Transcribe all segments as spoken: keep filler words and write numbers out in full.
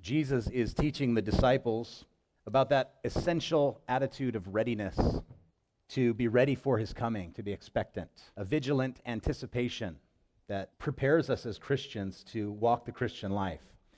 Jesus is teaching the disciples about that essential attitude of readiness, to be ready for his coming, to be expectant, a vigilant anticipation that prepares us as Christians to walk the Christian life.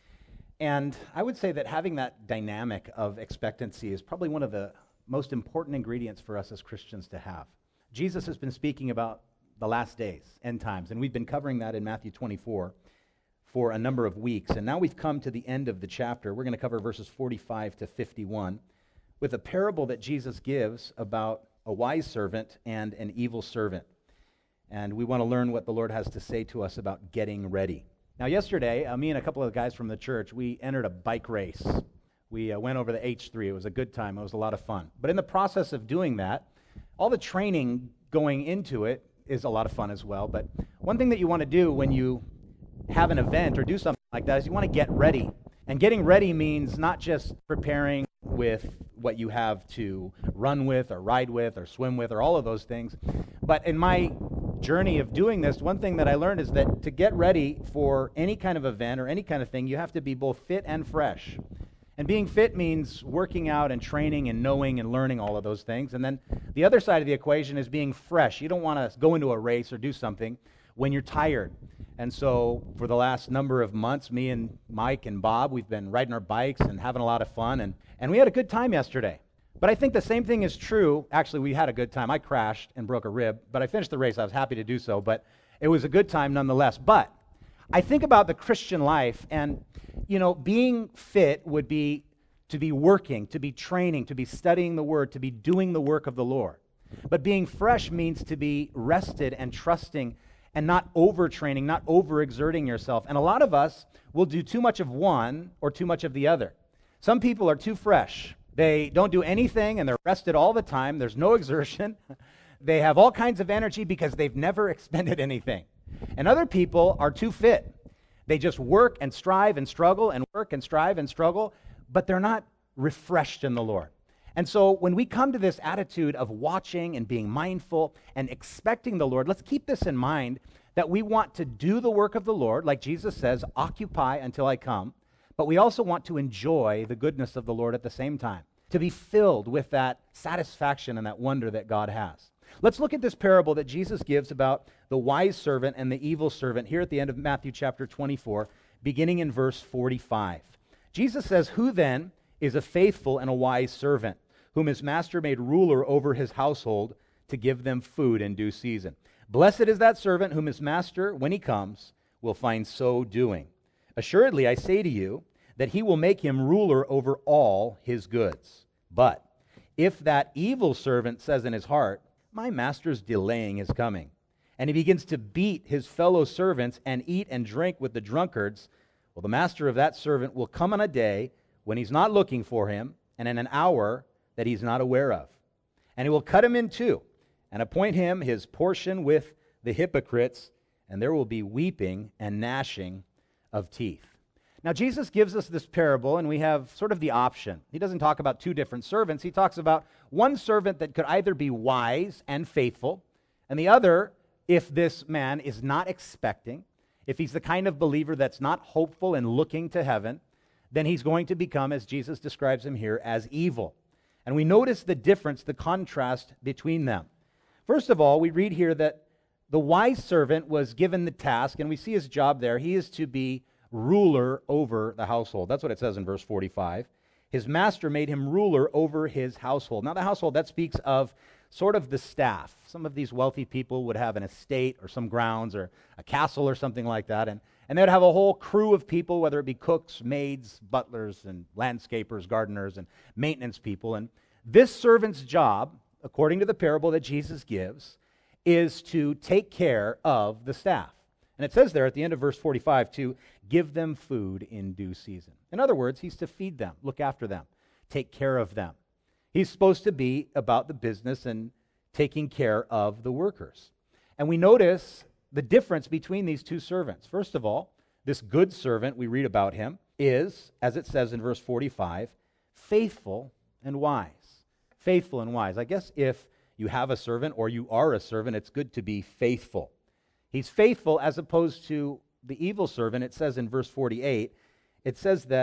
And I would say that having that dynamic of expectancy is probably one of the most important ingredients for us as Christians to have. Jesus has been speaking about the last days, end times, and we've been covering that in Matthew twenty-four for a number of weeks. And now we've come to the end of the chapter. We're going to cover verses forty-five to fifty-one with a parable that Jesus gives about a wise servant and an evil servant. And we want to learn what the Lord has to say to us about getting ready. Now, yesterday, uh, me and a couple of guys from the church, we entered a bike race. We uh, went over the H three. It was a good time. It was a lot of fun. But in the process of doing that, all the training going into it is a lot of fun as well. But one thing that you want to do when you have an event or do something like that is you want to get ready. And getting ready means not just preparing with what you have to run with or ride with or swim with or all of those things. But in my journey of doing this, one thing that I learned is that to get ready for any kind of event or any kind of thing, you have to be both fit and fresh. And being fit means working out and training and knowing and learning all of those things. And then the other side of the equation is being fresh. You don't want to go into a race or do something when you're tired. And so for the last number of months, me and Mike and Bob, we've been riding our bikes and having a lot of fun. And, and we had a good time yesterday. But I think the same thing is true. Actually, we had a good time. I crashed and broke a rib, but I finished the race. I was happy to do so. But it was a good time nonetheless. But I think about the Christian life, and, you know, being fit would be to be working, to be training, to be studying the Word, to be doing the work of the Lord. But being fresh means to be rested and trusting and not overtraining, not overexerting yourself. And a lot of us will do too much of one or too much of the other. Some people are too fresh. They don't do anything and they're rested all the time. There's no exertion. They have all kinds of energy because they've never expended anything. And other people are too fit. They just work and strive and struggle and work and strive and struggle, but they're not refreshed in the Lord. And so when we come to this attitude of watching and being mindful and expecting the Lord, let's keep this in mind, that we want to do the work of the Lord, like Jesus says, occupy until I come, but we also want to enjoy the goodness of the Lord at the same time, to be filled with that satisfaction and that wonder that God has. Let's look at this parable that Jesus gives about the wise servant and the evil servant here at the end of Matthew chapter twenty-four, beginning in verse forty-five. Jesus says, "Who then is a faithful and a wise servant, whom his master made ruler over his household to give them food in due season? Blessed is that servant whom his master, when he comes, will find so doing. Assuredly, I say to you, that he will make him ruler over all his goods. But if that evil servant says in his heart, my master's delaying his coming, and he begins to beat his fellow servants and eat and drink with the drunkards, well, the master of that servant will come on a day when he's not looking for him, and in an hour that he's not aware of. And he will cut him in two, and appoint him his portion with the hypocrites, and there will be weeping and gnashing of teeth." Now, Jesus gives us this parable, and we have sort of the option. He doesn't talk about two different servants. He talks about one servant that could either be wise and faithful, and the other, if this man is not expecting, if he's the kind of believer that's not hopeful and looking to heaven, then he's going to become, as Jesus describes him here, as evil. And we notice the difference, the contrast between them. First of all, we read here that the wise servant was given the task, and we see his job there. He is to be ruler over the household. That's what it says in verse forty-five. His master made him ruler over his household. Now, the household, that speaks of sort of the staff. Some of these wealthy people would have an estate or some grounds or a castle or something like that, and, and they would have a whole crew of people, whether it be cooks, maids, butlers, and landscapers, gardeners, and maintenance people. And this servant's job, according to the parable that Jesus gives, is to take care of the staff. And it says there at the end of verse forty-five, to give them food in due season. In other words, he's to feed them, look after them, take care of them. He's supposed to be about the business and taking care of the workers. And we notice the difference between these two servants. First of all, this good servant, we read about him, is, as it says in verse forty-five, faithful and wise. Faithful and wise. I guess if you have a servant or you are a servant, it's good to be faithful. He's faithful as opposed to the evil servant. It says in verse forty-eight, it says that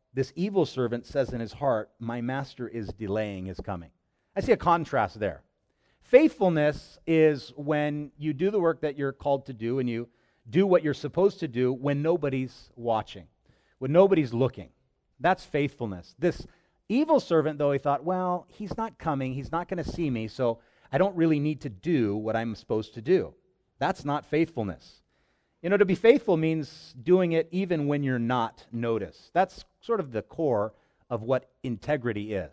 this evil servant says in his heart, my master is delaying his coming. I see a contrast there. Faithfulness is when you do the work that you're called to do and you do what you're supposed to do when nobody's watching, when nobody's looking. That's faithfulness. This evil servant, though, he thought, well, he's not coming, he's not going to see me, so I don't really need to do what I'm supposed to do. That's not faithfulness. You know, to be faithful means doing it even when you're not noticed. That's sort of the core of what integrity is.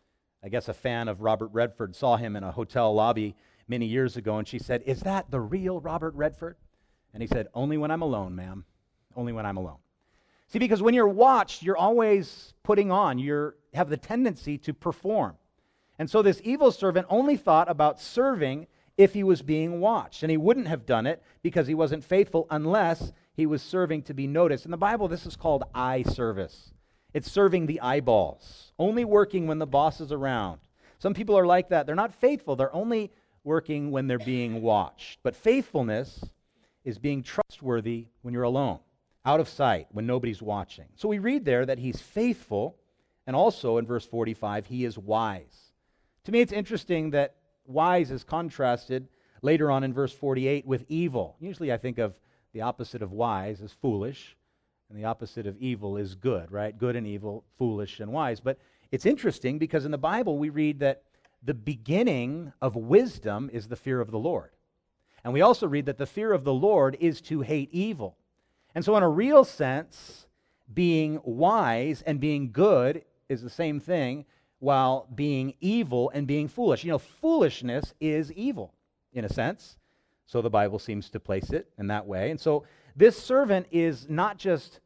I guess a fan of Robert Redford saw him in a hotel lobby many years ago, and she said, is that the real Robert Redford? And he said, only when I'm alone, ma'am. Only when I'm alone. See, because when you're watched, you're always putting on. You have the tendency to perform. And so this evil servant only thought about serving if he was being watched. And he wouldn't have done it because he wasn't faithful unless he was serving to be noticed. In the Bible, this is called eye service. It's serving the eyeballs, only working when the boss is around. Some people are like that. They're not faithful. They're only working when they're being watched. But faithfulness is being trustworthy when you're alone, out of sight, when nobody's watching. So we read there that he's faithful, and also in verse forty-five, he is wise. To me, it's interesting that wise is contrasted later on in verse forty-eight with evil. Usually I think of the opposite of wise as foolish, and the opposite of evil is good, right? Good and evil, foolish and wise. But it's interesting because in the Bible we read that the beginning of wisdom is the fear of the Lord. And we also read that the fear of the Lord is to hate evil. And so in a real sense, being wise and being good is the same thing, while being evil and being foolish. You know, foolishness is evil, in a sense. So the Bible seems to place it in that way. And so this servant is not just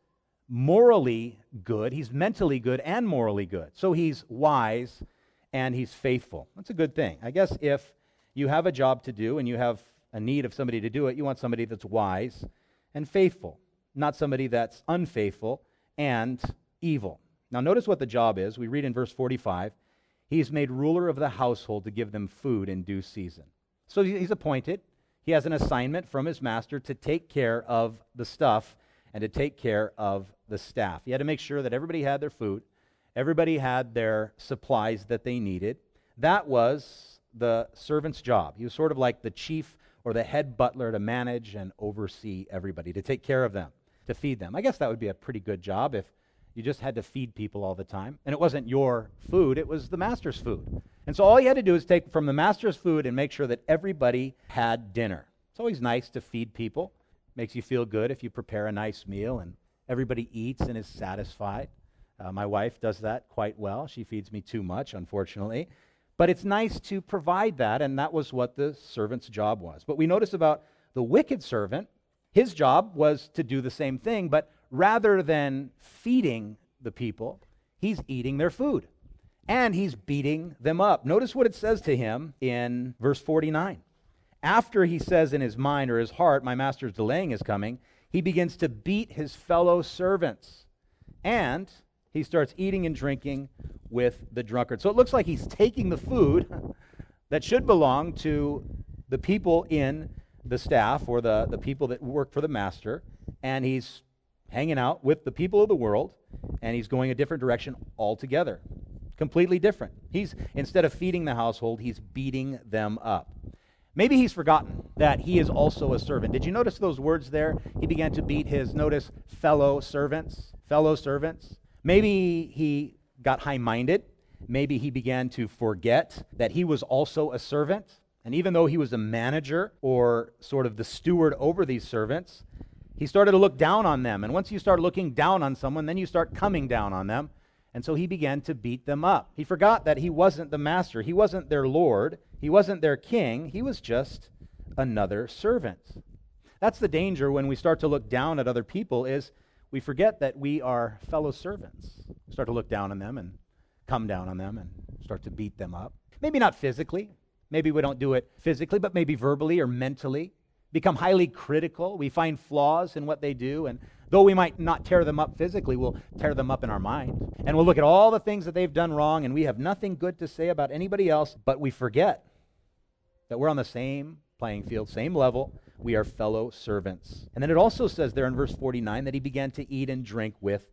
morally good, he's mentally good and morally good. So he's wise and he's faithful. That's a good thing. I guess if you have a job to do and you have a need of somebody to do it, you want somebody that's wise and faithful, not somebody that's unfaithful and evil. Now notice what the job is. We read in verse forty-five, he's made ruler of the household to give them food in due season. So he's appointed. He has an assignment from his master to take care of the stuff and to take care of the staff. He had to make sure that everybody had their food, everybody had their supplies that they needed. That was the servant's job. He was sort of like the chief or the head butler to manage and oversee everybody, to take care of them, to feed them. I guess that would be a pretty good job if you just had to feed people all the time. And it wasn't your food, it was the master's food. And so all you had to do is take from the master's food and make sure that everybody had dinner. It's always nice to feed people. Makes you feel good if you prepare a nice meal and everybody eats and is satisfied. Uh, my wife does that quite well. She feeds me too much, unfortunately. But it's nice to provide that, and that was what the servant's job was. But we notice about the wicked servant, his job was to do the same thing, but rather than feeding the people, he's eating their food. And he's beating them up. Notice what it says to him in verse forty-nine. After he says in his mind or his heart, my master's delaying his coming, he begins to beat his fellow servants. And he starts eating and drinking with the drunkard. So it looks like he's taking the food that should belong to the people in the staff or the, the people that work for the master, and he's hanging out with the people of the world, and he's going a different direction altogether. Completely different. He's, instead of feeding the household, he's beating them up. Maybe he's forgotten that he is also a servant. Did you notice those words there? He began to beat his, notice, fellow servants, fellow servants. Maybe he got high-minded. Maybe he began to forget that he was also a servant. And even though he was a manager or sort of the steward over these servants, he started to look down on them. And once you start looking down on someone, then you start coming down on them. And so he began to beat them up. He forgot that he wasn't the master. He wasn't their Lord. He wasn't their king. He was just another servant. That's the danger when we start to look down at other people, is we forget that we are fellow servants. We start to look down on them and come down on them and start to beat them up. Maybe not physically. Maybe we don't do it physically, but maybe verbally or mentally. Become highly critical. We find flaws in what they do, and though we might not tear them up physically, we'll tear them up in our mind. And we'll look at all the things that they've done wrong, and we have nothing good to say about anybody else, but we forget that we're on the same playing field, same level. We are fellow servants. And then it also says there in verse forty-nine that he began to eat and drink with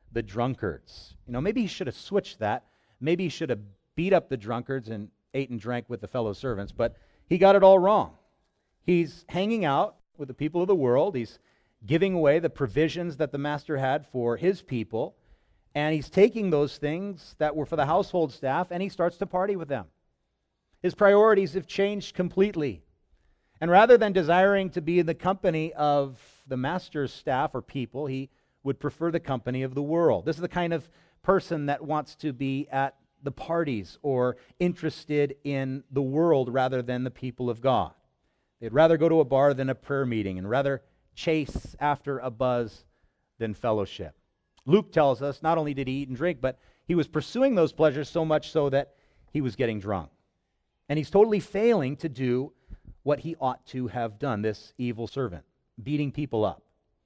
the drunkards. You know, maybe he should have switched that. Maybe he should have beat up the drunkards and ate and drank with the fellow servants, but he got it all wrong. He's hanging out with the people of the world. He's giving away the provisions that the master had for his people, and he's taking those things that were for the household staff, and he starts to party with them. His priorities have changed completely. And rather than desiring to be in the company of the master's staff or people, he would prefer the company of the world. This is the kind of person that wants to be at the parties or interested in the world rather than the people of God. They'd rather go to a bar than a prayer meeting and rather chase after a buzz than fellowship. Luke tells us not only did he eat and drink, but he was pursuing those pleasures so much so that he was getting drunk. And he's totally failing to do what he ought to have done, this evil servant, beating people up.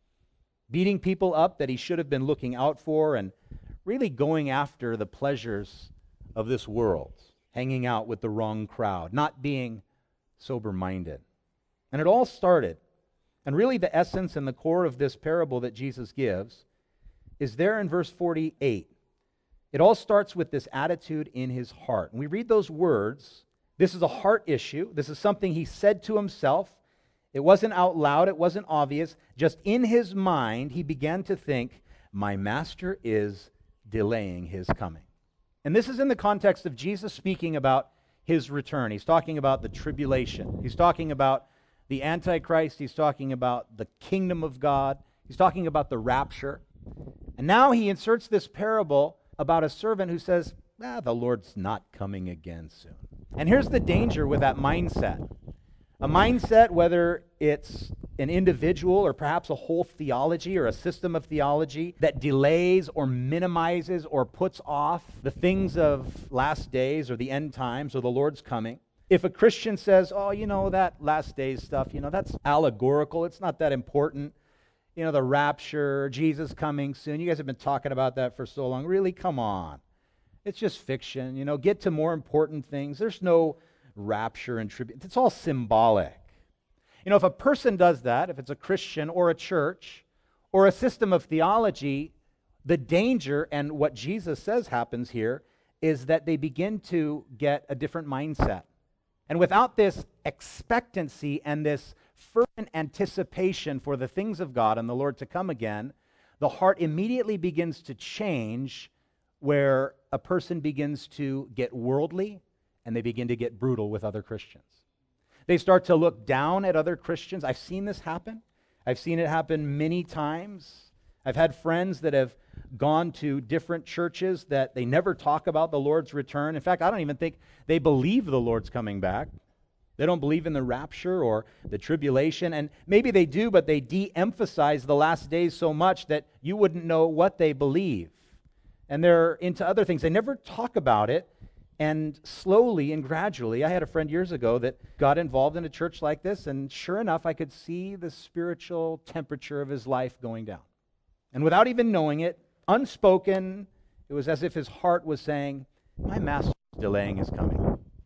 Beating people up that he should have been looking out for and really going after the pleasures of this world, hanging out with the wrong crowd, not being sober-minded. And it all started, and really the essence and the core of this parable that Jesus gives is there in verse forty-eight. It all starts with this attitude in his heart. And we read those words. This is a heart issue. This is something he said to himself. It wasn't out loud. It wasn't obvious. Just in his mind, he began to think, my master is delaying his coming. And this is in the context of Jesus speaking about his return. He's talking about the tribulation. He's talking about the Antichrist. He's talking about the kingdom of God. He's talking about the rapture. And now he inserts this parable about a servant who says, ah, the Lord's not coming again soon. And here's the danger with that mindset. A mindset, whether it's an individual or perhaps a whole theology or a system of theology that delays or minimizes or puts off the things of last days or the end times or the Lord's coming. If a Christian says, oh, you know, that last days stuff, you know, that's allegorical. It's not that important. You know, the rapture, Jesus coming soon. You guys have been talking about that for so long. Really, come on. It's just fiction. You know, get to more important things. There's no rapture and tribulation. It's all symbolic. You know, if a person does that, if it's a Christian or a church or a system of theology, the danger and what Jesus says happens here is that they begin to get a different mindset. And without this expectancy and this fervent anticipation for the things of God and the Lord to come again, the heart immediately begins to change where a person begins to get worldly and they begin to get brutal with other Christians. They start to look down at other Christians. I've seen this happen. I've seen it happen many times. I've had friends that have gone to different churches that they never talk about the Lord's return. In fact, I don't even think they believe the Lord's coming back. They don't believe in the rapture or the tribulation. And maybe they do, but they de-emphasize the last days so much that you wouldn't know what they believe. And they're into other things. They never talk about it. And slowly and gradually, I had a friend years ago that got involved in a church like this, and sure enough, I could see the spiritual temperature of his life going down. And without even knowing it, unspoken, it was as if his heart was saying, my master is delaying his coming.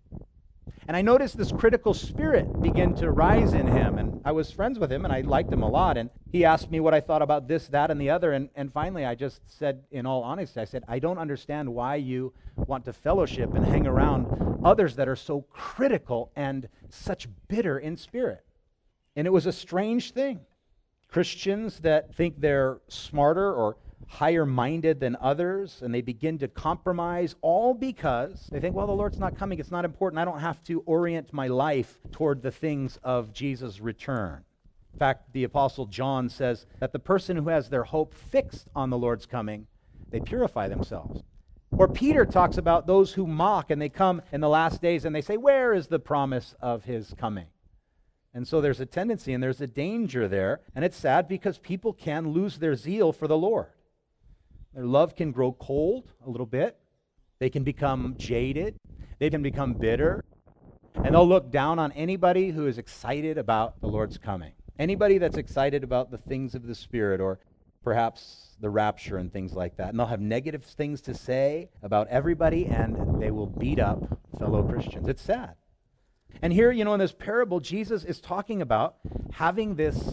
And I noticed this critical spirit begin to rise in him, and I was friends with him, and I liked him a lot, and he asked me what I thought about this, that, and the other, and, and finally I just said, in all honesty, I said, I don't understand why you want to fellowship and hang around others that are so critical and such bitter in spirit. And it was a strange thing. Christians that think they're smarter or higher-minded than others, and they begin to compromise, all because they think, well, the Lord's not coming, it's not important, I don't have to orient my life toward the things of Jesus' return. In fact, the Apostle John says that the person who has their hope fixed on the Lord's coming, they purify themselves. Or Peter talks about those who mock, and they come in the last days, and they say, where is the promise of his coming? And so there's a tendency, and there's a danger there, and it's sad because people can lose their zeal for the Lord. Their love can grow cold a little bit. They can become jaded. They can become bitter. And they'll look down on anybody who is excited about the Lord's coming. Anybody that's excited about the things of the Spirit or perhaps the rapture and things like that. And they'll have negative things to say about everybody, and they will beat up fellow Christians. It's sad. And here, you know, in this parable, Jesus is talking about having this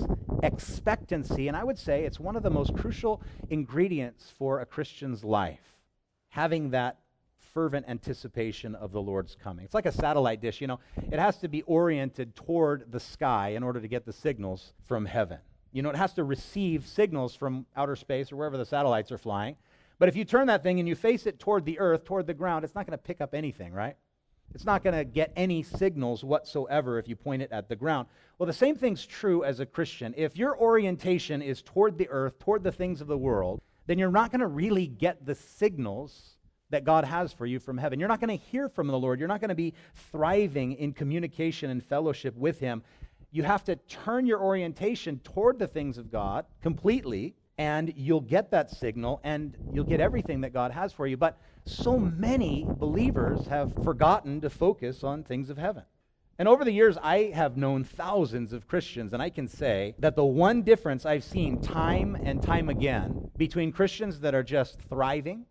expectancy, and I would say it's one of the most crucial ingredients for a Christian's life, having that fervent anticipation of the Lord's coming. It's like a satellite dish, you know. It has to be oriented toward the sky in order to get the signals from heaven. You know, it has to receive signals from outer space or wherever the satellites are flying. But if you turn that thing and you face it toward the earth, toward the ground, it's not going to pick up anything, right? It's not going to get any signals whatsoever if you point it at the ground. Well, the same thing's true as a Christian. If your orientation is toward the earth, toward the things of the world, then you're not going to really get the signals that God has for you from heaven. You're not going to hear from the Lord. You're not going to be thriving in communication and fellowship with Him. You have to turn your orientation toward the things of God completely, and you'll get that signal, and you'll get everything that God has for you. But so many believers have forgotten to focus on things of heaven. And over the years, I have known thousands of Christians, and I can say that the one difference I've seen time and time again between Christians that are just thriving,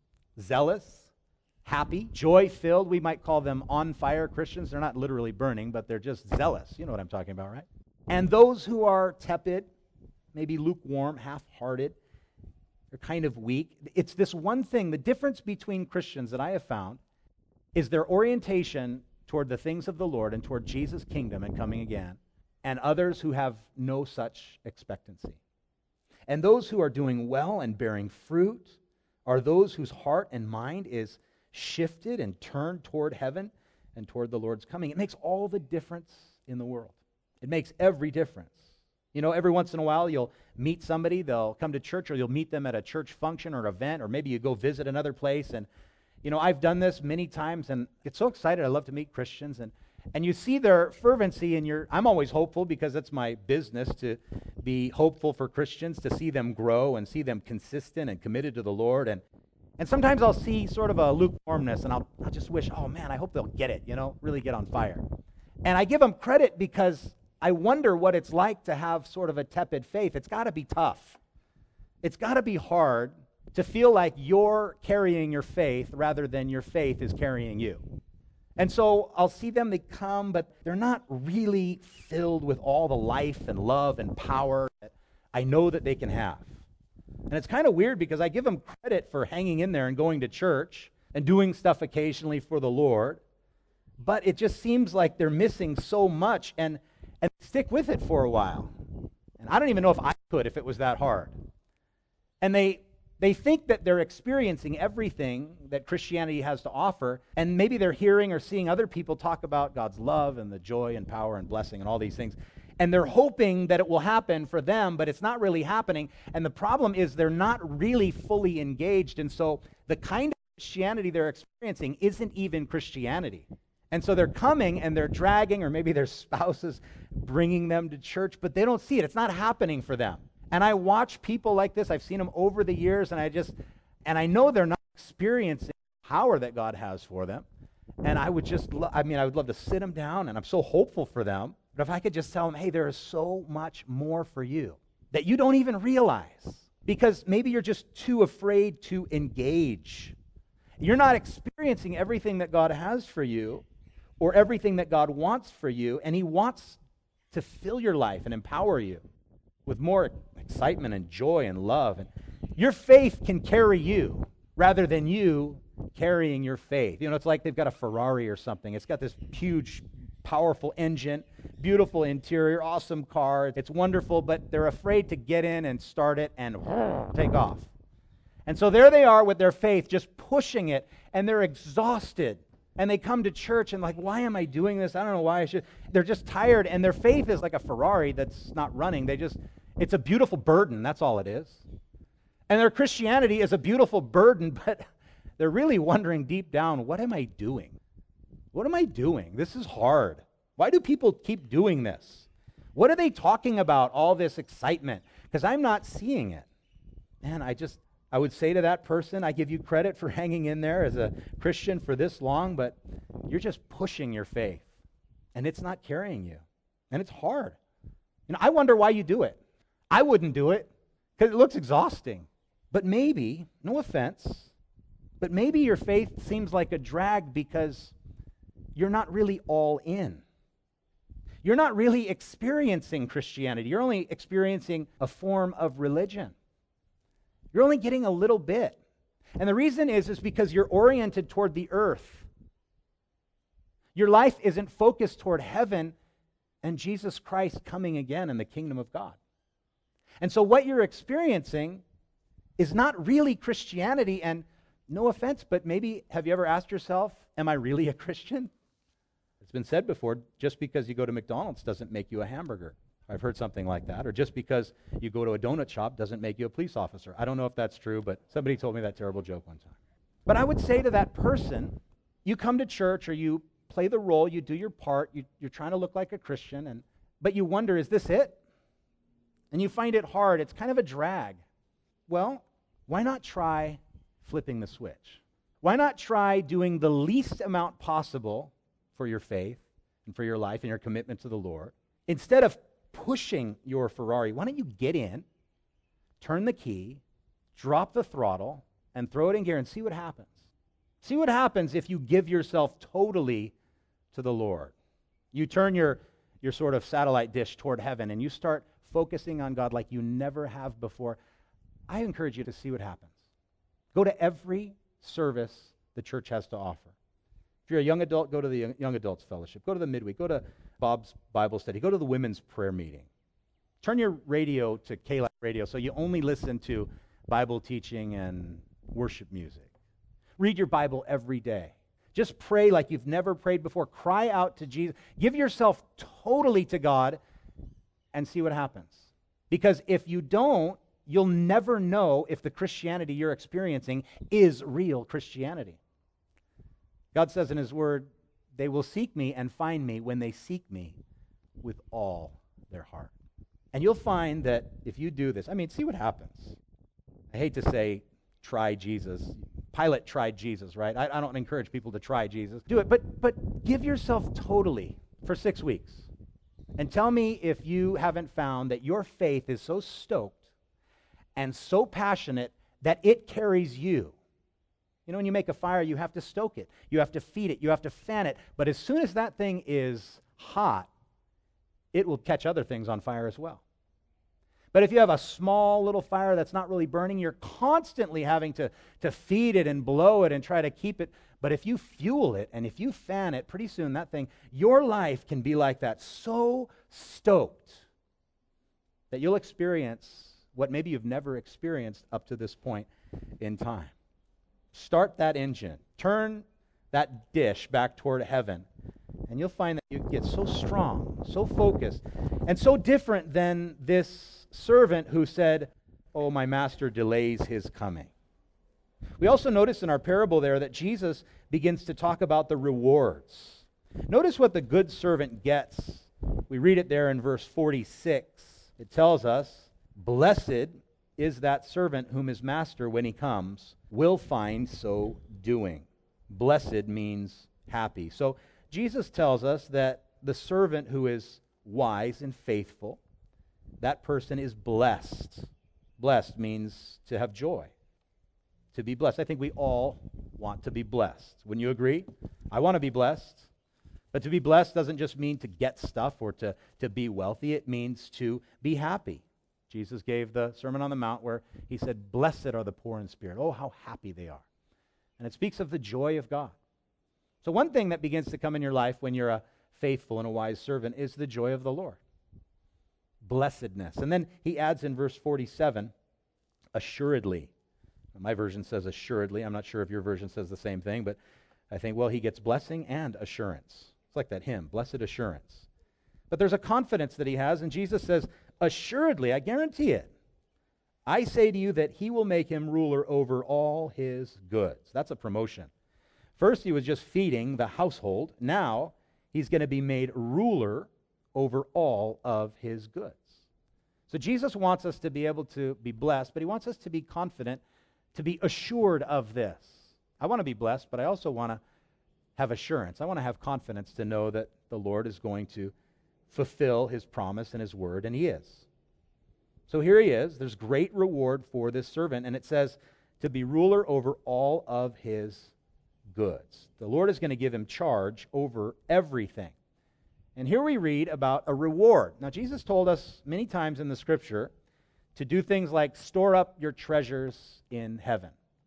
zealous, happy, joy-filled, we might call them on-fire Christians. They're not literally burning, but they're just zealous. You know what I'm talking about, right? And those who are tepid, maybe lukewarm, half-hearted, they're kind of weak. It's this one thing, the difference between Christians that I have found is their orientation toward the things of the Lord and toward Jesus' kingdom and coming again, and others who have no such expectancy. And those who are doing well and bearing fruit are those whose heart and mind is shifted and turned toward heaven and toward the Lord's coming. It makes all the difference in the world. It makes every difference. You know, every once in a while you'll meet somebody, they'll come to church, or you'll meet them at a church function or event, or maybe you go visit another place. And, you know, I've done this many times and get so excited. I love to meet Christians. And, and you see their fervency, and you're, I'm always hopeful because that's my business, to be hopeful for Christians, to see them grow and see them consistent and committed to the Lord. And and sometimes I'll see sort of a lukewarmness, and I'll, I'll just wish, oh man, I hope they'll get it, you know, really get on fire. And I give them credit because I wonder what it's like to have sort of a tepid faith. It's got to be tough. It's got to be hard to feel like you're carrying your faith rather than your faith is carrying you. And so I'll see them, they come, but they're not really filled with all the life and love and power that I know that they can have. And it's kind of weird because I give them credit for hanging in there and going to church and doing stuff occasionally for the Lord, but it just seems like they're missing so much, and, and stick with it for a while. And I don't even know if I could if it was that hard. And they They think that they're experiencing everything that Christianity has to offer, and maybe they're hearing or seeing other people talk about God's love and the joy and power and blessing and all these things, and they're hoping that it will happen for them, but it's not really happening. And the problem is they're not really fully engaged, and so the kind of Christianity they're experiencing isn't even Christianity. And so they're coming and they're dragging, or maybe their spouse is bringing them to church, but they don't see it. It's not happening for them. And I watch people like this. I've seen them over the years, and I just, and I know they're not experiencing the power that God has for them. And I would just, lo- I mean, I would love to sit them down, and I'm so hopeful for them. But if I could just tell them, hey, there is so much more for you that you don't even realize, because maybe you're just too afraid to engage. You're not experiencing everything that God has for you or everything that God wants for you, and He wants to fill your life and empower you with more excitement and joy and love. And your faith can carry you rather than you carrying your faith. You know, it's like they've got a Ferrari or something. It's got this huge, powerful engine, beautiful interior, awesome car. It's wonderful, but they're afraid to get in and start it and take off. And so there they are with their faith, just pushing it, and they're exhausted. And they come to church and like, why am I doing this? I don't know why I should. They're just tired, and their faith is like a Ferrari that's not running. They just, it's a beautiful burden. That's all it is. And their Christianity is a beautiful burden, but they're really wondering deep down, what am I doing? What am I doing? This is hard. Why do people keep doing this? What are they talking about, all this excitement? Because I'm not seeing it. Man, I just, I would say to that person, I give you credit for hanging in there as a Christian for this long, but you're just pushing your faith, and it's not carrying you, and it's hard. You know, I wonder why you do it. I wouldn't do it because it looks exhausting. But maybe, no offense, but maybe your faith seems like a drag because you're not really all in. you're not really experiencing Christianity. You're only experiencing a form of religion. You're only getting a little bit. And the reason is, is because you're oriented toward the earth. Your life isn't focused toward heaven and Jesus Christ coming again in the kingdom of God. And so what you're experiencing is not really Christianity, and no offense, but maybe have you ever asked yourself, am I really a Christian? It's been said before, just because you go to McDonald's doesn't make you a hamburger. I've heard something like that. Or just because you go to a donut shop doesn't make you a police officer. I don't know if that's true, but somebody told me that terrible joke one time. But I would say to that person, you come to church or you play the role, you do your part, you, you're trying to look like a Christian, and but you wonder, is this it? And you find it hard, it's kind of a drag. Well, why not try flipping the switch? Why not try doing the least amount possible for your faith and for your life and your commitment to the Lord? Instead of pushing your Ferrari, why don't you get in, turn the key, drop the throttle, and throw it in gear and see what happens. See what happens if you give yourself totally to the Lord. You turn your, your sort of satellite dish toward heaven and you start focusing on God like you never have before. I encourage you to see what happens. Go to every service the church has to offer. If you're a young adult, go to the Young Adults Fellowship. Go to the midweek. Go to Bob's Bible study. Go to the women's prayer meeting. Turn your radio to K-L I F radio so you only listen to Bible teaching and worship music. Read your Bible every day. Just pray like you've never prayed before. Cry out to Jesus. Give yourself totally to God and see what happens. Because if you don't, you'll never know if the Christianity you're experiencing is real Christianity. God says in His Word, they will seek me and find me when they seek me with all their heart. And you'll find that if you do this, I mean, see what happens. I hate to say, try Jesus. Pilate tried Jesus, right? I, I don't encourage people to try Jesus. Do it, but but give yourself totally for six weeks. And tell me if you haven't found that your faith is so stoked and so passionate that it carries you. You know, when you make a fire, you have to stoke it. You have to feed it. You have to fan it. But as soon as that thing is hot, it will catch other things on fire as well. But if you have a small little fire that's not really burning, you're constantly having to, to feed it and blow it and try to keep it. But if you fuel it and if you fan it, pretty soon that thing, your life can be like that, so stoked that you'll experience what maybe you've never experienced up to this point in time. Start that engine. Turn that dish back toward heaven. And you'll find that you get so strong, so focused, and so different than this servant who said, "Oh, my master delays his coming." We also notice in our parable there that Jesus begins to talk about the rewards. Notice what the good servant gets. We read it there in verse forty-six. It tells us, "Blessed is that servant whom his master, when he comes, will find so doing." Blessed means happy. So Jesus tells us that the servant who is wise and faithful, that person is blessed. Blessed means to have joy, to be blessed. I think we all want to be blessed. Wouldn't you agree? I want to be blessed. But to be blessed doesn't just mean to get stuff or to, to be wealthy. It means to be happy. Jesus gave the Sermon on the Mount where he said, "Blessed are the poor in spirit." Oh, how happy they are. And it speaks of the joy of God. So one thing that begins to come in your life when you're a faithful and a wise servant is the joy of the Lord. Blessedness. And then he adds in verse forty-seven, assuredly. My version says assuredly. I'm not sure if your version says the same thing, but I think, well, he gets blessing and assurance. It's like that hymn, Blessed Assurance. But there's a confidence that he has, and Jesus says, assuredly, I guarantee it, I say to you that he will make him ruler over all his goods. That's a promotion. First, he was just feeding the household. Now, he's going to be made ruler over all of his goods. So Jesus wants us to be able to be blessed, but he wants us to be confident, to be assured of this. I want to be blessed, but I also want to have assurance. I want to have confidence to know that the Lord is going to fulfill his promise and his word, and he is. So here he is. There's great reward for this servant, and it says to be ruler over all of his goods. The Lord is going to give him charge over everything. And here we read about a reward. Now, Jesus told us many times in the Scripture to do things like store up your treasures in heaven.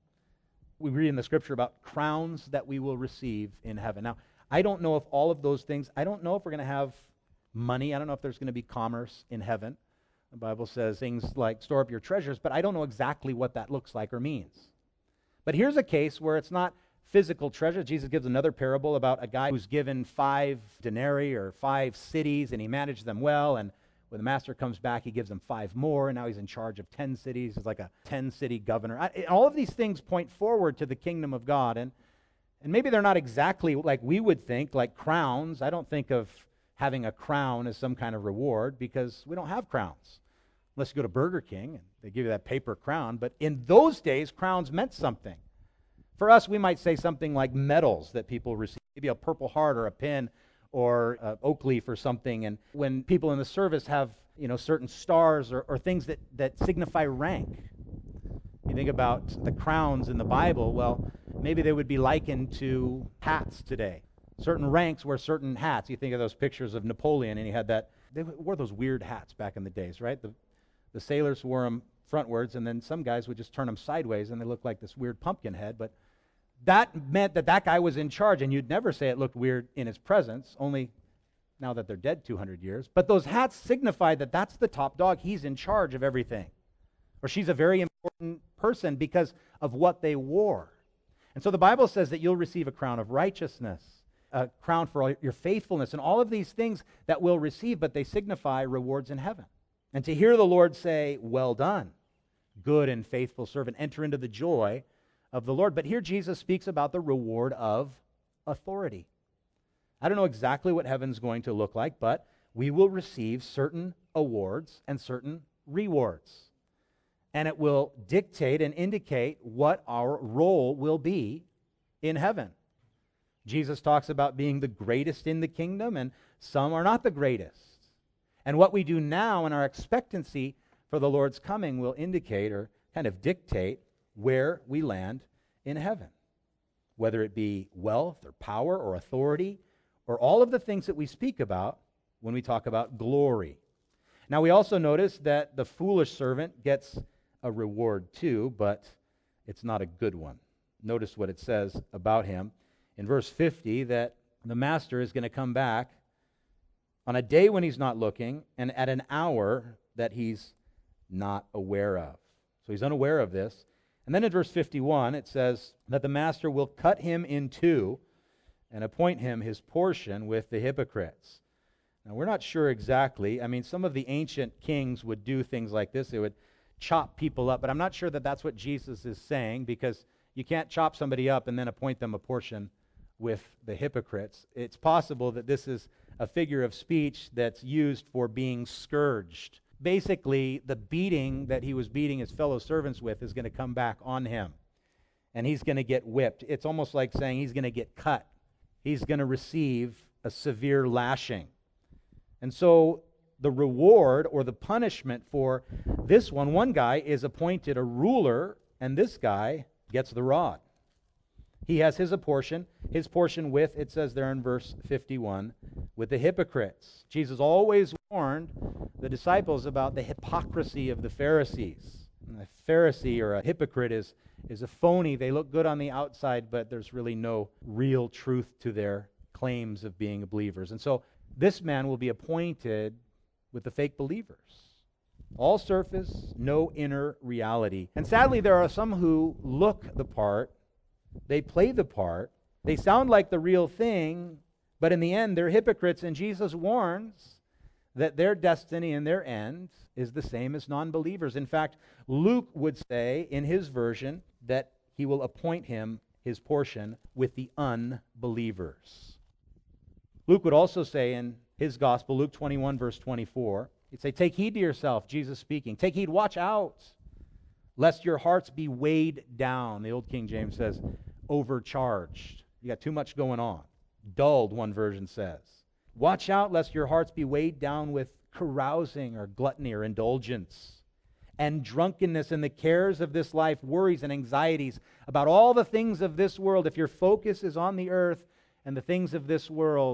We read in the Scripture about crowns that we will receive in heaven. Now, I don't know if all of those things, I don't know if we're going to have money. I don't know if there's going to be commerce in heaven. The Bible says things like store up your treasures, but I don't know exactly what that looks like or means. But here's a case where it's not physical treasure. Jesus gives another parable about a guy who's given five denarii or five cities, and he managed them well, and when the master comes back, he gives them five more, and now he's in charge of ten cities. He's like a ten-city governor. I, all of these things point forward to the kingdom of God, and, and maybe they're not exactly like we would think, like crowns. I don't think of having a crown as some kind of reward because we don't have crowns. Unless you go to Burger King and they give you that paper crown. But in those days, crowns meant something. For us, we might say something like medals that people receive, maybe a Purple Heart or a pin or an oak leaf or something. And when people in the service have, you know, certain stars or, or things that, that signify rank. You think about the crowns in the Bible, well, maybe they would be likened to hats today. Certain ranks wear certain hats. You think of those pictures of Napoleon, and he had that, they wore those weird hats back in the days, right? The, the sailors wore them frontwards, and then some guys would just turn them sideways, and they looked like this weird pumpkin head. But that meant that that guy was in charge, and you'd never say it looked weird in his presence, only now that they're dead two hundred years. But those hats signified that that's the top dog. He's in charge of everything. Or she's a very important person because of what they wore. And so the Bible says that you'll receive a crown of righteousness, a crown for all your faithfulness, and all of these things that we'll receive, but they signify rewards in heaven. And to hear the Lord say, well done, good and faithful servant, enter into the joy of the Lord. But here Jesus speaks about the reward of authority. I don't know exactly what heaven's going to look like, but we will receive certain awards and certain rewards. And it will dictate and indicate what our role will be in heaven. Jesus talks about being the greatest in the kingdom, and some are not the greatest. And what we do now in our expectancy for the Lord's coming will indicate or kind of dictate where we land in heaven. Whether it be wealth or power or authority or all of the things that we speak about when we talk about glory. Now we also notice that the foolish servant gets a reward too, but it's not a good one. Notice what it says about him in verse fifty, that the master is going to come back on a day when he's not looking and at an hour that he's not aware of. So he's unaware of this. And then in verse fifty-one, it says that the master will cut him in two and appoint him his portion with the hypocrites. Now, we're not sure exactly. I mean, some of the ancient kings would do things like this. They would chop people up, but I'm not sure that that's what Jesus is saying, because you can't chop somebody up and then appoint them a portion with the hypocrites. It's possible that this is a figure of speech that's used for being scourged. Basically, the beating that he was beating his fellow servants with is going to come back on him, and he's going to get whipped. It's almost like saying he's going to get cut. He's going to receive a severe lashing. And so the reward or the punishment for this one, one guy is appointed a ruler, and this guy gets the rod. He has his portion, his portion with, it says there in verse fifty-one, with the hypocrites. Jesus always warned the disciples about the hypocrisy of the Pharisees. And a Pharisee or a hypocrite is, is a phony. They look good on the outside, but there's really no real truth to their claims of being believers. And so this man will be appointed with the fake believers. All surface, no inner reality. And sadly, there are some who look the part, they play the part, they sound like the real thing, but in the end, they're hypocrites, and Jesus warns that their destiny and their end is the same as non-believers. In fact, Luke would say in his version that he will appoint him his portion with the unbelievers. Luke would also say in his gospel, Luke twenty-one, verse twenty-four, he'd say, take heed to yourself, Jesus speaking. Take heed, watch out, lest your hearts be weighed down. The old King James says, overcharged. You got too much going on. Dulled, one version says. Watch out, lest your hearts be weighed down with carousing or gluttony or indulgence and drunkenness and the cares of this life, worries and anxieties about all the things of this world. If your focus is on the earth and the things of this world,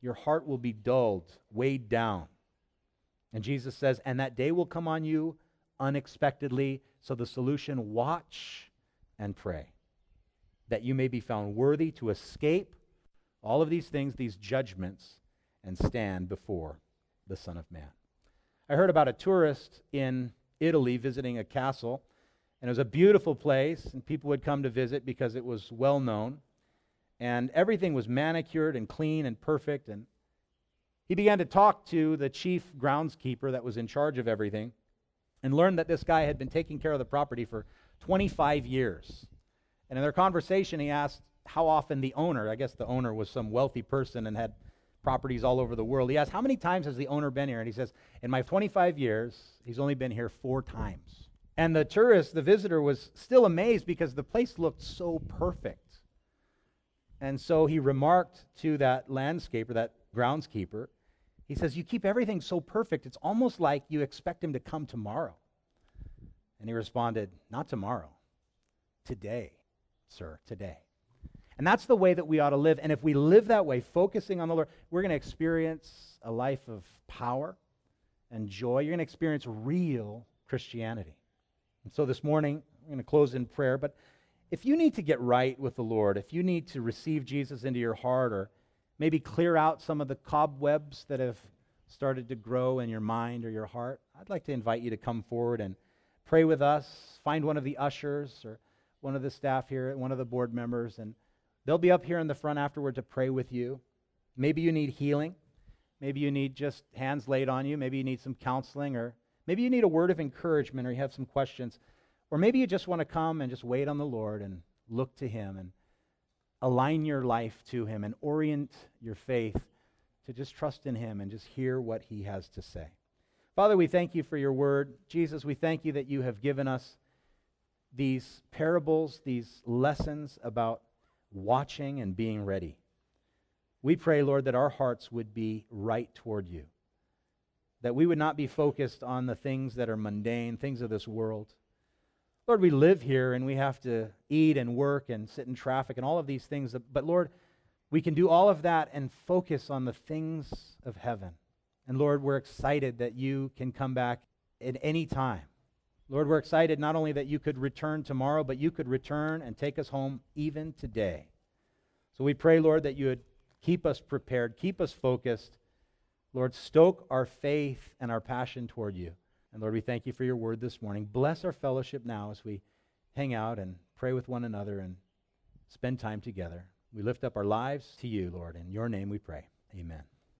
your heart will be dulled, weighed down. And Jesus says, and that day will come on you unexpectedly. So the solution, watch and pray, that you may be found worthy to escape all of these things, these judgments, and stand before the Son of Man. I heard about a tourist in Italy visiting a castle, and it was a beautiful place, and people would come to visit because it was well known, and everything was manicured and clean and perfect, and he began to talk to the chief groundskeeper that was in charge of everything and learned that this guy had been taking care of the property for twenty-five years. And in their conversation, he asked how often the owner, I guess the owner was some wealthy person and had properties all over the world. He asked, how many times has the owner been here? And he says, in my twenty-five years, he's only been here four times. And the tourist, the visitor, was still amazed because the place looked so perfect. And so he remarked to that landscaper, that groundskeeper, he says, you keep everything so perfect, it's almost like you expect him to come tomorrow. And he responded, not tomorrow, today, sir, today. And that's the way that we ought to live. And if we live that way, focusing on the Lord, we're going to experience a life of power and joy. You're going to experience real Christianity. And so this morning, we're going to close in prayer. But if you need to get right with the Lord, if you need to receive Jesus into your heart, or maybe clear out some of the cobwebs that have started to grow in your mind or your heart, I'd like to invite you to come forward and pray with us. Find one of the ushers or one of the staff here, one of the board members, and they'll be up here in the front afterward to pray with you. Maybe you need healing. Maybe you need just hands laid on you. Maybe you need some counseling, or maybe you need a word of encouragement, or you have some questions. Or maybe you just want to come and just wait on the Lord and look to Him and align your life to Him and orient your faith to just trust in Him and just hear what He has to say. Father, we thank you for your word. Jesus, we thank you that you have given us these parables, these lessons about watching and being ready. We pray, Lord, that our hearts would be right toward you, that we would not be focused on the things that are mundane, things of this world. Lord, we live here and we have to eat and work and sit in traffic and all of these things, but Lord, we can do all of that and focus on the things of heaven. And Lord, we're excited that you can come back at any time. Lord, we're excited not only that you could return tomorrow, but you could return and take us home even today. So we pray, Lord, that you would keep us prepared, keep us focused. Lord, stoke our faith and our passion toward you. And Lord, we thank you for your word this morning. Bless our fellowship now as we hang out and pray with one another and spend time together. We lift up our lives to you, Lord. In your name we pray. Amen.